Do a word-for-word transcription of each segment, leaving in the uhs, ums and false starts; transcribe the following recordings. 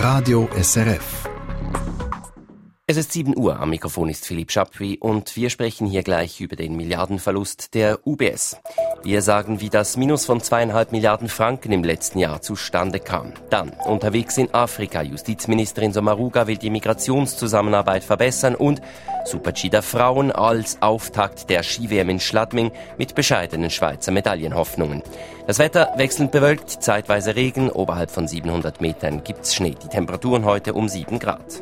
Radio S R F. Es ist sieben Uhr, am Mikrofon ist Philipp Schapwi und wir sprechen hier gleich über den Milliardenverlust der U B S. Wir sagen, wie das Minus von zweieinhalb Milliarden Franken im letzten Jahr zustande kam. Dann, unterwegs in Afrika, Justizministerin Sommaruga will die Migrationszusammenarbeit verbessern und Super-G der Frauen als Auftakt der Ski-W M in Schladming mit bescheidenen Schweizer Medaillenhoffnungen. Das Wetter wechselnd bewölkt, zeitweise Regen, oberhalb von siebenhundert Metern gibt's Schnee. Die Temperaturen heute um sieben Grad.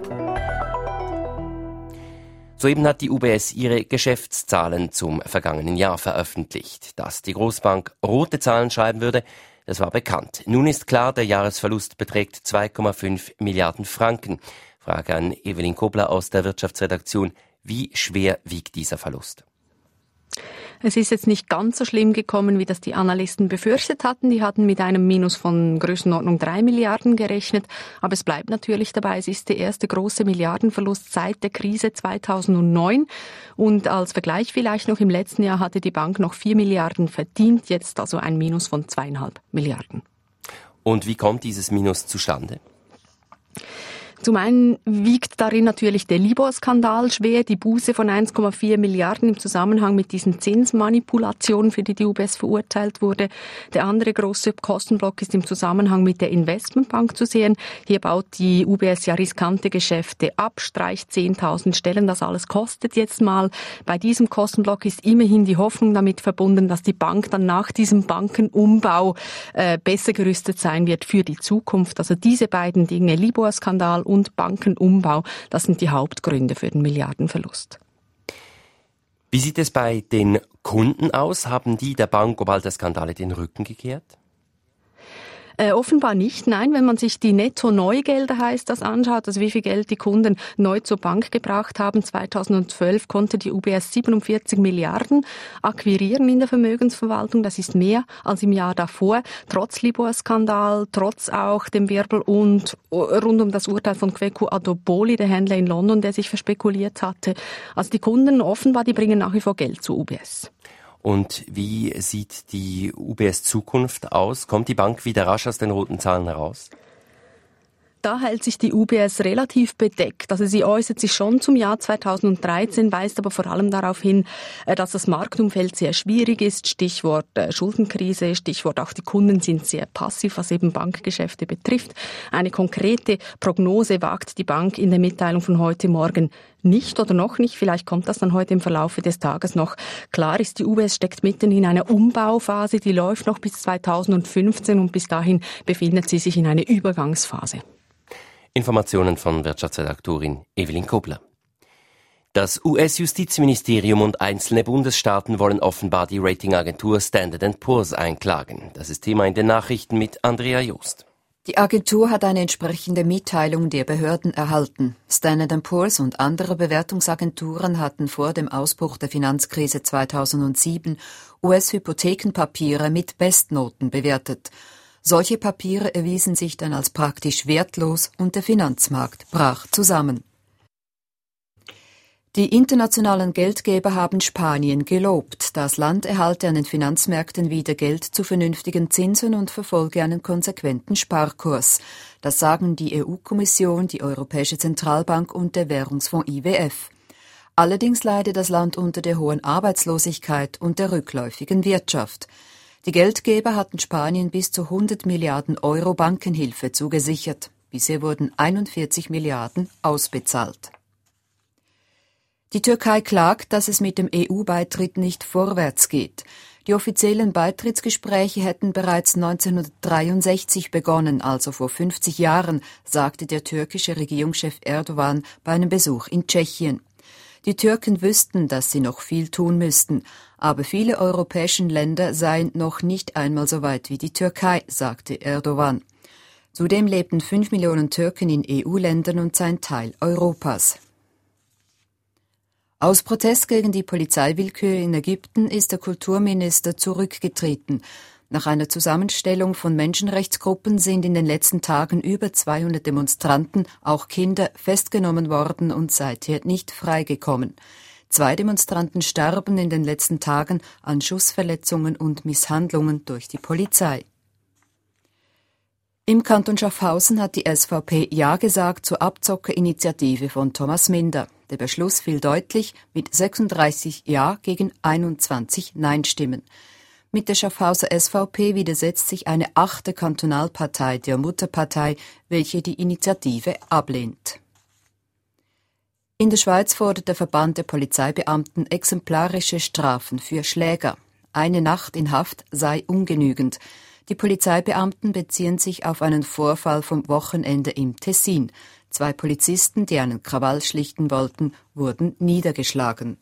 Soeben hat die U B S ihre Geschäftszahlen zum vergangenen Jahr veröffentlicht. Dass die Großbank rote Zahlen schreiben würde, das war bekannt. Nun ist klar, der Jahresverlust beträgt zwei Komma fünf Milliarden Franken. Frage an Evelyn Kobler aus der Wirtschaftsredaktion. Wie schwer wiegt dieser Verlust? Es ist jetzt nicht ganz so schlimm gekommen, wie das die Analysten befürchtet hatten. Die hatten mit einem Minus von Größenordnung drei Milliarden gerechnet. Aber es bleibt natürlich dabei, es ist der erste große Milliardenverlust seit der Krise zweitausendneun. Und als Vergleich vielleicht noch, im letzten Jahr hatte die Bank noch vier Milliarden verdient, jetzt also ein Minus von zweieinhalb Milliarden. Und wie kommt dieses Minus zustande? Zum einen wiegt darin natürlich der Libor-Skandal schwer, die Buße von eins Komma vier Milliarden im Zusammenhang mit diesen Zinsmanipulationen, für die die U B S verurteilt wurde. Der andere große Kostenblock ist im Zusammenhang mit der Investmentbank zu sehen. Hier baut die U B S ja riskante Geschäfte ab, streicht zehntausend Stellen. Das alles kostet jetzt mal. Bei diesem Kostenblock ist immerhin die Hoffnung damit verbunden, dass die Bank dann nach diesem Bankenumbau äh, besser gerüstet sein wird für die Zukunft. Also diese beiden Dinge, Libor-Skandal und Bankenumbau, das sind die Hauptgründe für den Milliardenverlust. Wie sieht es bei den Kunden aus? Haben die der Bank, obald der Skandale, den Rücken gekehrt? Äh, offenbar nicht, nein. Wenn man sich die Netto-Neugelder, heißt das, anschaut, also wie viel Geld die Kunden neu zur Bank gebracht haben. zweitausendzwölf konnte die U B S siebenundvierzig Milliarden akquirieren in der Vermögensverwaltung. Das ist mehr als im Jahr davor. Trotz Libor-Skandal, trotz auch dem Wirbel und rund um das Urteil von Kweku Adoboli, der Händler in London, der sich verspekuliert hatte. Also die Kunden offenbar, die bringen nach wie vor Geld zur U B S. Und wie sieht die U B S-Zukunft aus? Kommt die Bank wieder rasch aus den roten Zahlen heraus? Da hält sich die U B S relativ bedeckt. Also sie äußert sich schon zum Jahr zweitausenddreizehn, weist aber vor allem darauf hin, dass das Marktumfeld sehr schwierig ist. Stichwort Schuldenkrise, Stichwort auch die Kunden sind sehr passiv, was eben Bankgeschäfte betrifft. Eine konkrete Prognose wagt die Bank in der Mitteilung von heute Morgen nicht oder noch nicht. Vielleicht kommt das dann heute im Verlauf des Tages noch. Klar ist, die U B S steckt mitten in einer Umbauphase, die läuft noch bis zweitausendfünfzehn und bis dahin befindet sie sich in einer Übergangsphase. Informationen von Wirtschaftsredaktorin Evelyn Kobler. Das U S-Justizministerium und einzelne Bundesstaaten wollen offenbar die Ratingagentur Standard and Poor's einklagen. Das ist Thema in den Nachrichten mit Andrea Joost. Die Agentur hat eine entsprechende Mitteilung der Behörden erhalten. Standard and Poor's und andere Bewertungsagenturen hatten vor dem Ausbruch der Finanzkrise zweitausendsieben U S-Hypothekenpapiere mit Bestnoten bewertet. Solche Papiere erwiesen sich dann als praktisch wertlos und der Finanzmarkt brach zusammen. Die internationalen Geldgeber haben Spanien gelobt. Das Land erhalte an den Finanzmärkten wieder Geld zu vernünftigen Zinsen und verfolge einen konsequenten Sparkurs. Das sagen die E U-Kommission, die Europäische Zentralbank und der Währungsfonds I W F. Allerdings leide das Land unter der hohen Arbeitslosigkeit und der rückläufigen Wirtschaft. Die Geldgeber hatten Spanien bis zu hundert Milliarden Euro Bankenhilfe zugesichert. Bisher wurden einundvierzig Milliarden ausbezahlt. Die Türkei klagt, dass es mit dem E U-Beitritt nicht vorwärts geht. Die offiziellen Beitrittsgespräche hätten bereits neunzehnhundertdreiundsechzig begonnen, also vor fünfzig Jahren, sagte der türkische Regierungschef Erdogan bei einem Besuch in Tschechien. Die Türken wüssten, dass sie noch viel tun müssten, aber viele europäische Länder seien noch nicht einmal so weit wie die Türkei, sagte Erdogan. Zudem lebten fünf Millionen Türken in E U-Ländern und seien Teil Europas. Aus Protest gegen die Polizeiwillkür in Ägypten ist der Kulturminister zurückgetreten. Nach einer Zusammenstellung von Menschenrechtsgruppen sind in den letzten Tagen über zweihundert Demonstranten, auch Kinder, festgenommen worden und seither nicht freigekommen. Zwei Demonstranten starben in den letzten Tagen an Schussverletzungen und Misshandlungen durch die Polizei. Im Kanton Schaffhausen hat die S V P Ja gesagt zur Abzockerinitiative von Thomas Minder. Der Beschluss fiel deutlich mit sechsunddreißig Ja gegen einundzwanzig Nein-Stimmen. Mit der Schaffhauser S V P widersetzt sich eine achte Kantonalpartei der Mutterpartei, welche die Initiative ablehnt. In der Schweiz fordert der Verband der Polizeibeamten exemplarische Strafen für Schläger. Eine Nacht in Haft sei ungenügend. Die Polizeibeamten beziehen sich auf einen Vorfall vom Wochenende im Tessin. Zwei Polizisten, die einen Krawall schlichten wollten, wurden niedergeschlagen.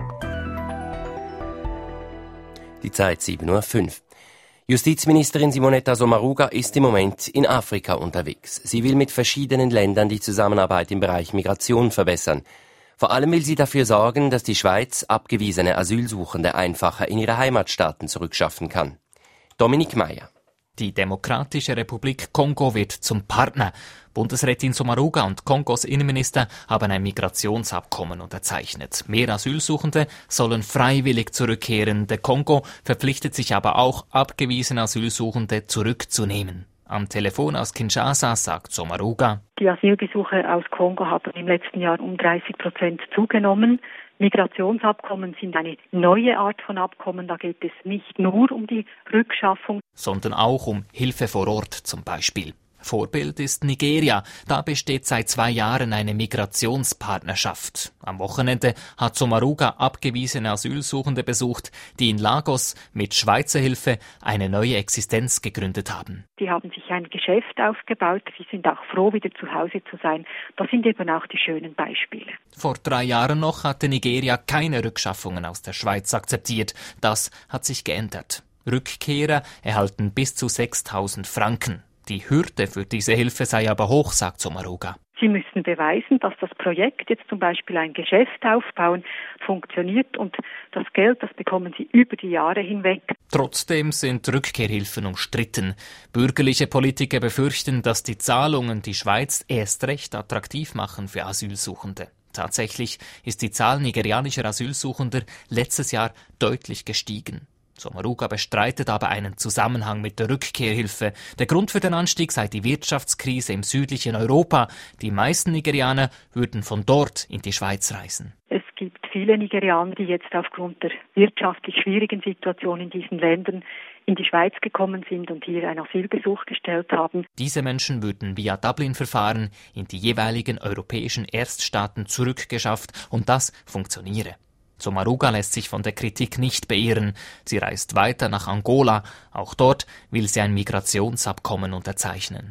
Die Zeit sieben Uhr fünf. Justizministerin Simonetta Sommaruga ist im Moment in Afrika unterwegs. Sie will mit verschiedenen Ländern die Zusammenarbeit im Bereich Migration verbessern. Vor allem will sie dafür sorgen, dass die Schweiz abgewiesene Asylsuchende einfacher in ihre Heimatstaaten zurückschaffen kann. Dominik Meyer. Die Demokratische Republik Kongo wird zum Partner. Bundesrätin Sommaruga und Kongos Innenminister haben ein Migrationsabkommen unterzeichnet. Mehr Asylsuchende sollen freiwillig zurückkehren. Der Kongo verpflichtet sich aber auch, abgewiesene Asylsuchende zurückzunehmen. Am Telefon aus Kinshasa sagt Sommaruga: Die Asylgesuche aus Kongo haben im letzten Jahr um dreißig Prozent zugenommen. Migrationsabkommen sind eine neue Art von Abkommen. Da geht es nicht nur um die Rückschaffung, sondern auch um Hilfe vor Ort zum Beispiel. Vorbild ist Nigeria. Da besteht seit zwei Jahren eine Migrationspartnerschaft. Am Wochenende hat Sommaruga abgewiesene Asylsuchende besucht, die in Lagos mit Schweizer Hilfe eine neue Existenz gegründet haben. Die haben sich ein Geschäft aufgebaut. Sie sind auch froh, wieder zu Hause zu sein. Das sind eben auch die schönen Beispiele. Vor drei Jahren noch hatte Nigeria keine Rückschaffungen aus der Schweiz akzeptiert. Das hat sich geändert. Rückkehrer erhalten bis zu sechstausend Franken. Die Hürde für diese Hilfe sei aber hoch, sagt Sommaruga. Sie müssen beweisen, dass das Projekt, jetzt zum Beispiel ein Geschäft aufbauen, funktioniert und das Geld, das bekommen sie über die Jahre hinweg. Trotzdem sind Rückkehrhilfen umstritten. Bürgerliche Politiker befürchten, dass die Zahlungen die Schweiz erst recht attraktiv machen für Asylsuchende. Tatsächlich ist die Zahl nigerianischer Asylsuchender letztes Jahr deutlich gestiegen. Sommaruga bestreitet aber einen Zusammenhang mit der Rückkehrhilfe. Der Grund für den Anstieg sei die Wirtschaftskrise im südlichen Europa. Die meisten Nigerianer würden von dort in die Schweiz reisen. Es gibt viele Nigerianer, die jetzt aufgrund der wirtschaftlich schwierigen Situation in diesen Ländern in die Schweiz gekommen sind und hier einen Asylgesuch gestellt haben. Diese Menschen würden via Dublin-Verfahren in die jeweiligen europäischen Erststaaten zurückgeschafft und das funktioniere. Sommaruga lässt sich von der Kritik nicht beirren. Sie reist weiter nach Angola. Auch dort will sie ein Migrationsabkommen unterzeichnen.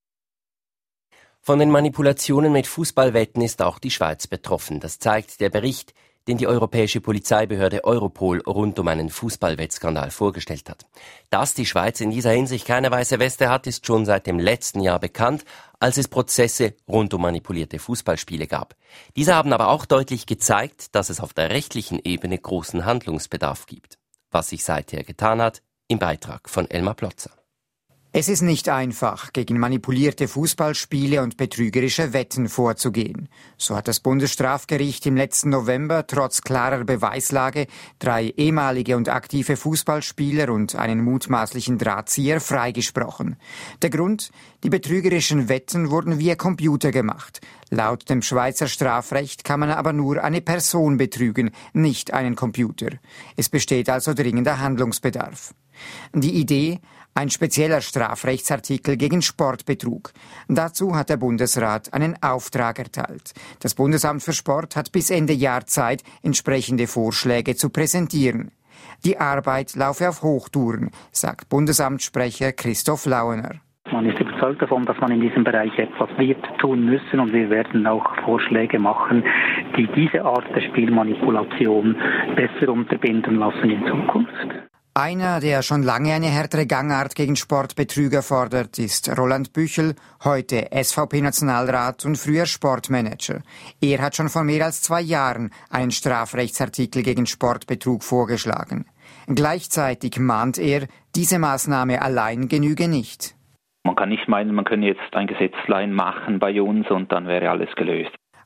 Von den Manipulationen mit Fußballwetten ist auch die Schweiz betroffen. Das zeigt der Bericht, den die europäische Polizeibehörde Europol rund um einen Fußballwettskandal vorgestellt hat. Dass die Schweiz in dieser Hinsicht keine weiße Weste hat, ist schon seit dem letzten Jahr bekannt, als es Prozesse rund um manipulierte Fußballspiele gab. Diese haben aber auch deutlich gezeigt, dass es auf der rechtlichen Ebene großen Handlungsbedarf gibt. Was sich seither getan hat, im Beitrag von Elmar Plotzer. Es ist nicht einfach, gegen manipulierte Fußballspiele und betrügerische Wetten vorzugehen. So hat das Bundesstrafgericht im letzten November trotz klarer Beweislage drei ehemalige und aktive Fußballspieler und einen mutmaßlichen Drahtzieher freigesprochen. Der Grund? Die betrügerischen Wetten wurden via Computer gemacht. Laut dem Schweizer Strafrecht kann man aber nur eine Person betrügen, nicht einen Computer. Es besteht also dringender Handlungsbedarf. Die Idee? Ein spezieller Strafrechtsartikel gegen Sportbetrug. Dazu hat der Bundesrat einen Auftrag erteilt. Das Bundesamt für Sport hat bis Ende Jahr Zeit, entsprechende Vorschläge zu präsentieren. Die Arbeit laufe auf Hochtouren, sagt Bundesamtssprecher Christoph Lauener. Man ist überzeugt davon, dass man in diesem Bereich etwas wird tun müssen und wir werden auch Vorschläge machen, die diese Art der Spielmanipulation besser unterbinden lassen in Zukunft. Einer, der schon lange eine härtere Gangart gegen Sportbetrüger fordert, ist Roland Büchel, heute S V P-Nationalrat und früher Sportmanager. Er hat schon vor mehr als zwei Jahren einen Strafrechtsartikel gegen Sportbetrug vorgeschlagen. Gleichzeitig mahnt er, diese Maßnahme allein genüge nicht. Man kann nicht meinen, man könne jetzt ein Gesetzlein machen bei uns und dann wäre alles gelöst.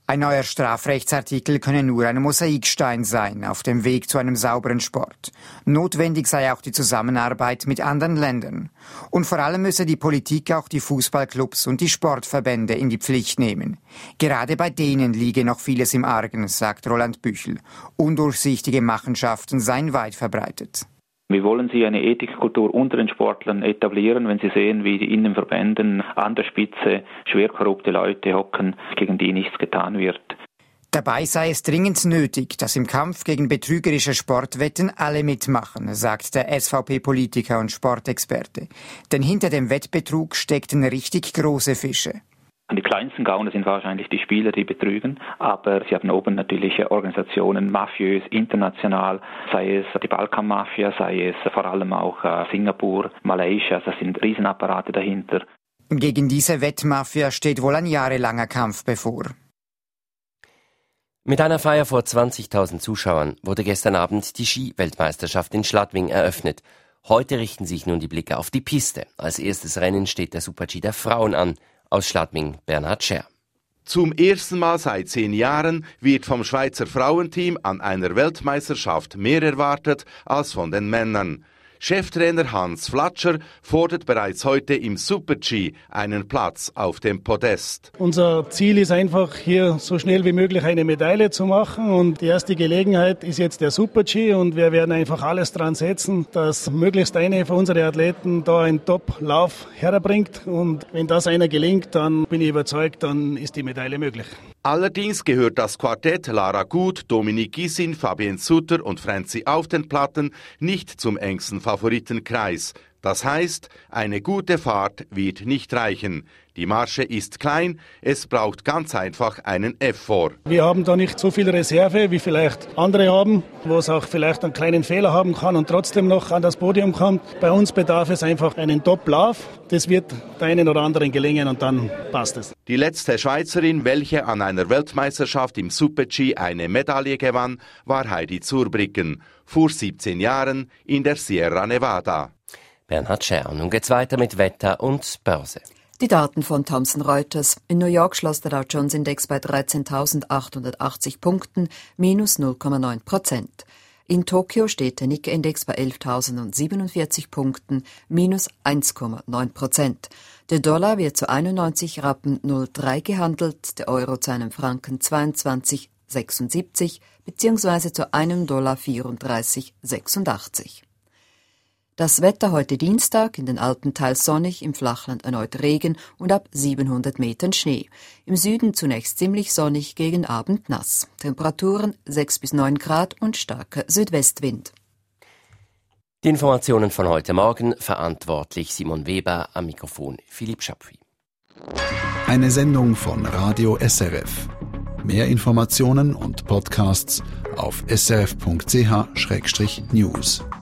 Ein neuer Strafrechtsartikel könne nur ein Mosaikstein sein auf dem Weg zu einem sauberen Sport. Notwendig sei auch die Zusammenarbeit mit anderen Ländern. Und vor allem müsse die Politik auch die Fußballclubs und die Sportverbände in die Pflicht nehmen. Gerade bei denen liege noch vieles im Argen, sagt Roland Büchel. Undurchsichtige Machenschaften seien weit verbreitet. Wie wollen Sie eine Ethikkultur unter den Sportlern etablieren, wenn Sie sehen, wie in den Verbänden an der Spitze schwer korrupte Leute hocken, gegen die nichts getan wird? Dabei sei es dringend nötig, dass im Kampf gegen betrügerische Sportwetten alle mitmachen, sagt der S V P-Politiker und Sportexperte. Denn hinter dem Wettbetrug steckten richtig große Fische. Die kleinsten Gauner sind wahrscheinlich die Spieler, die betrügen, aber sie haben oben natürlich Organisationen, mafiös, international, sei es die Balkanmafia, sei es vor allem auch Singapur, Malaysia, das sind Riesenapparate dahinter. Gegen diese Wettmafia steht wohl ein jahrelanger Kampf bevor. Mit einer Feier vor zwanzigtausend Zuschauern wurde gestern Abend die Ski-Weltmeisterschaft in Schladming eröffnet. Heute richten sich nun die Blicke auf die Piste. Als erstes Rennen steht der Super-G der Frauen an. Aus Schladming, Bernhard Scher. Zum ersten Mal seit zehn Jahren wird vom Schweizer Frauenteam an einer Weltmeisterschaft mehr erwartet als von den Männern. Cheftrainer Hans Flatscher fordert bereits heute im Super-G einen Platz auf dem Podest. Unser Ziel ist einfach, hier so schnell wie möglich eine Medaille zu machen. Und die erste Gelegenheit ist jetzt der Super-G. Und wir werden einfach alles dran setzen, dass möglichst eine von unseren Athleten da einen Top-Lauf herbringt. Und wenn das einer gelingt, dann bin ich überzeugt, dann ist die Medaille möglich. Allerdings gehört das Quartett Lara Gut, Dominique Gissin, Fabienne Sutter und Franzi auf den Platten nicht zum engsten Favoritenkreis. Das heißt, eine gute Fahrt wird nicht reichen. Die Marge ist klein, es braucht ganz einfach einen Effort. Wir haben da nicht so viel Reserve, wie vielleicht andere haben, wo es auch vielleicht einen kleinen Fehler haben kann und trotzdem noch an das Podium kommt. Bei uns bedarf es einfach einen Top-Lauf. Das wird der einen oder anderen gelingen und dann passt es. Die letzte Schweizerin, welche an einer Weltmeisterschaft im Super-G eine Medaille gewann, war Heidi Zurbriggen, vor siebzehn Jahren in der Sierra Nevada. Bernhard Scher. Nun geht's weiter mit Wetter und Börse. Die Daten von Thomson Reuters. In New York schloss der Dow Jones Index bei dreizehntausendachthundertachtzig Punkten, minus null Komma neun Prozent. In Tokio steht der Nikkei-Index bei elftausendsiebenundvierzig Punkten, minus eins Komma neun Prozent. Der Dollar wird zu einundneunzig Rappen null Komma drei gehandelt, der Euro zu einem Franken zweiundzwanzig Komma sechsundsiebzig bzw. zu einem Dollar vierunddreißig Komma sechsundachtzig. Das Wetter heute Dienstag, in den Alpen teils sonnig, im Flachland erneut Regen und ab siebenhundert Metern Schnee. Im Süden zunächst ziemlich sonnig, gegen Abend nass. Temperaturen sechs bis neun Grad und starker Südwestwind. Die Informationen von heute Morgen, verantwortlich Simon Weber, am Mikrofon Philipp Schapwi. Eine Sendung von Radio S R F. Mehr Informationen und Podcasts auf s r f punkt c h schrägstrich news.